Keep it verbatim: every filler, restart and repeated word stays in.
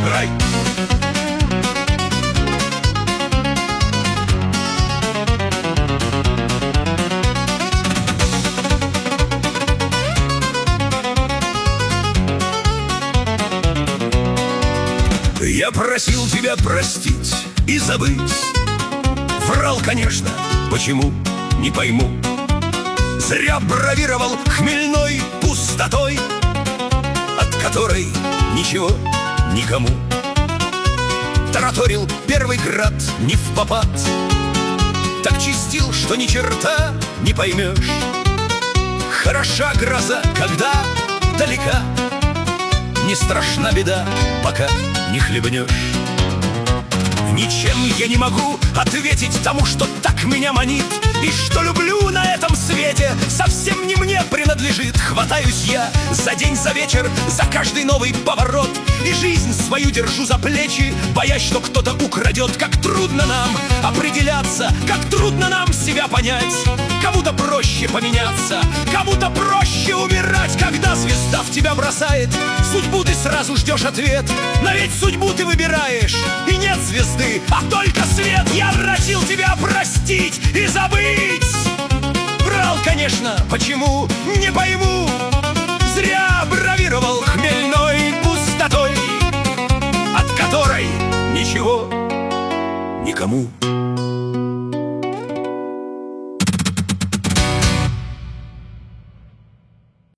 рай. Я просил тебя простить и забыть. Врал, конечно, почему, не пойму. Зря бравировал хмельной пустотой, от которой ничего никому. Тараторил первый град не впопад, так чистил, что ни черта не поймешь. Хороша гроза, когда далека, не страшна беда, пока не хлебнешь. Ничем я не могу ответить тому, что так меня манит, и что люблю на этом свете совсем не мне принадлежит. Хватаюсь я за день, за вечер, за каждый новый поворот, и жизнь свою держу за плечи, боясь, что кто-то украдет. Как трудно нам определяться, как трудно нам себя понять. Кому-то проще поменяться, кому-то проще умирать. Когда звезда в тебя бросает, судьбу ты сразу ждешь ответ. Но ведь судьбу ты выбираешь, и нет звезды, а только свет. Я просил тебя простить и забыть. Врал, конечно, почему, не пойму. Зря бравировал хмельной пустотой, от которой ничего никому.